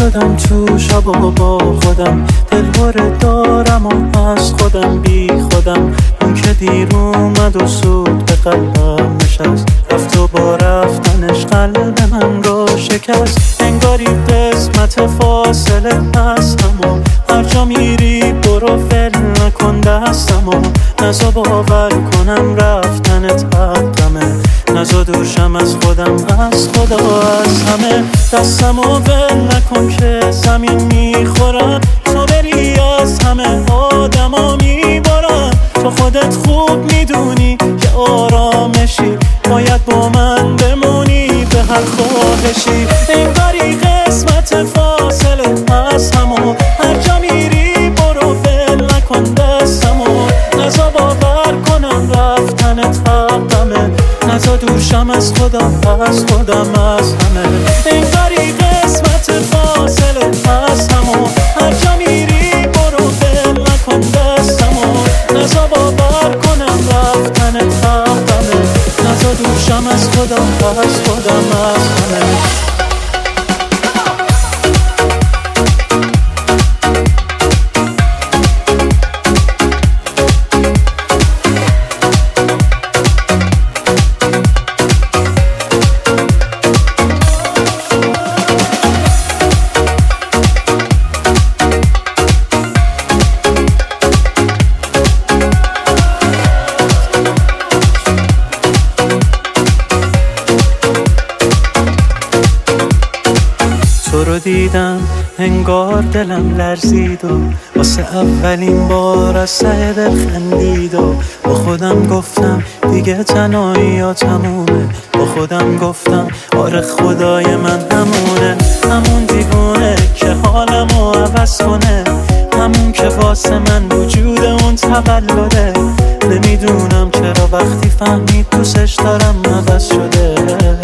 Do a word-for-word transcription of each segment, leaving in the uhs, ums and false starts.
شدم تو شب و با خودم، دلهوره دارم و از خودم بی خودم. اون که دیر اومد و سود به قلبم نشست، رفت و با رفتنش قلب من رو شکست. انگاری قسمت فاصله هستم و هر جا میری برو فل نکن دستم و نزا باور کنم رفتنت حقمه، نزا دوشم از خودم، از خدا، از همه. دستم و ول نکن که زمین میخورم، تو بری از همه آدم ها میبارم. تو خودت خوب میدونی که آرامشی، باید با من بمونی به هر خواهشی. انگاری قسمت فاصله از همو هر جا میری برو ول نکن دستمو، نزا باور کنم رفتنت حقمه، نزا دوشم از خودم، از خودم، از همه. انگاری قسمت فاصله از همو هر جا میری برو ول نکن دستمو، نزا باور کنم رفتنت حقمه، نزا دوشم از خودم، از خودم، از همه. تو رو دیدم انگار دلم لرزید و واسه اولین بار از ته دل خندید و با خودم گفتم دیگه تنهایی ها تمومه. با خودم گفتم آره خدای من همونه، همون دیوونه که حالمو عوض کنه، همون که واسه من وجود اون تولده. نمیدونم چرا وقتی فهمید دوستش دارم عوض شده.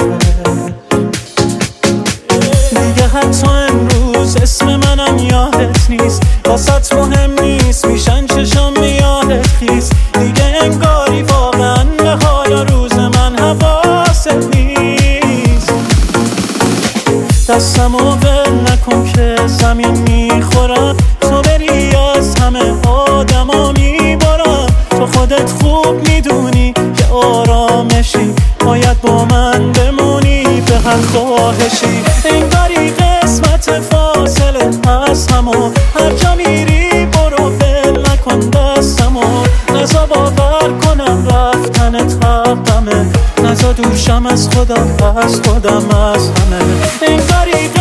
دیگه حتی امروز اسم منم یادت نیست، واسط مهم نیست میشن چشام یادت خیز. دیگه انگاری واقعا به حال روز من حواست نیست. دستم و ول نکن که زمین میخورم، تو بری از همه آدم ها میبارم. تو خودت خوب میدونی که آرامشی، باید با من بمونی به هر خواهشی. انگاری قسمت فاصله از همو هر جا میری برو ول نکن دستمو، نزا باور کنم رفتنت حقمه، نزا دوشم از خودم، از خودم، از همه. انگاری